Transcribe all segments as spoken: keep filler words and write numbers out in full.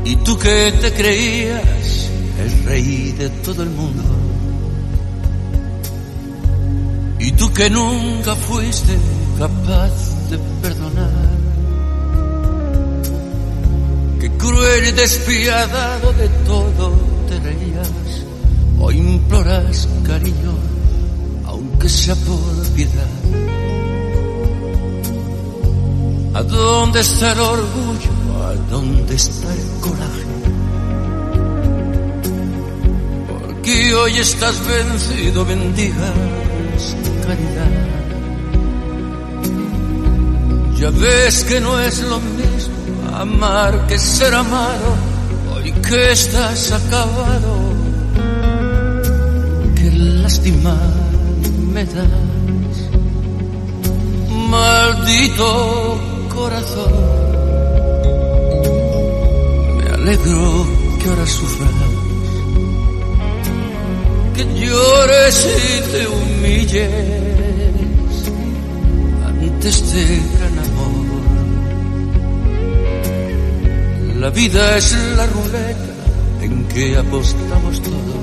Y tú que te creías el rey de todo el mundo, y tú que nunca fuiste capaz de perdonar, que cruel y despiadado de todo te reías, o imploras cariño, aunque sea por piedad. ¿A dónde está el orgullo? ¿A dónde está el coraje? Porque hoy estás vencido, bendigas caridad. Ya ves que no es lo mismo amar que ser amado. Hoy que estás acabado, qué lástima me das, maldito corazón. Me alegro que ahora sufras, que llores y te humilles ante este gran amor. La vida es la ruleta en que apostamos todo,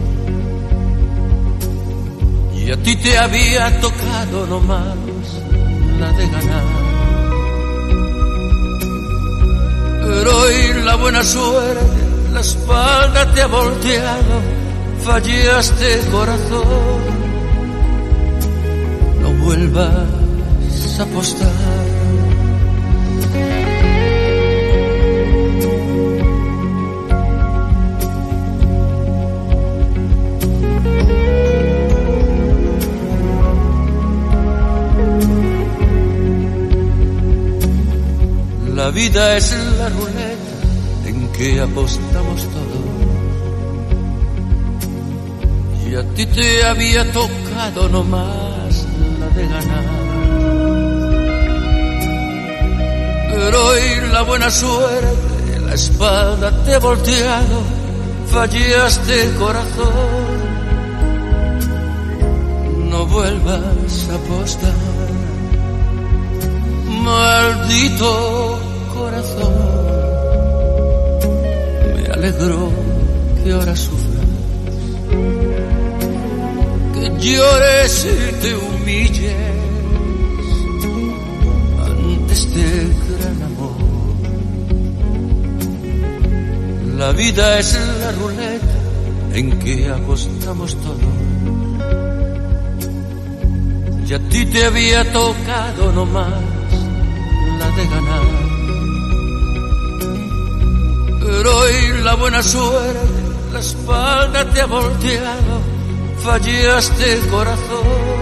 y a ti te había tocado nomás la de ganar. Pero hoy la buena suerte, la espalda te ha volteado, fallaste corazón, no vuelvas a apostar. La vida es la ruleta en que apostamos todo, y a ti te había tocado nomás la de ganar. Pero hoy la buena suerte, la espalda te ha volteado, fallaste corazón, no vuelvas a apostar. Maldito corazón, me alegro que ahora sufras, que llores y te humilles ante este gran amor. La vida es la ruleta en que apostamos todo, y a ti te había tocado nomás la de ganar. Pero hoy la buena suerte, la espalda te ha volteado, fallaste corazón,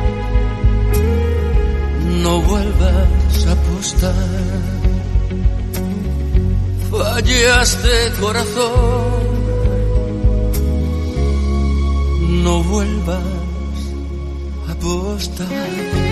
no vuelvas a apostar. Fallaste corazón, no vuelvas a apostar.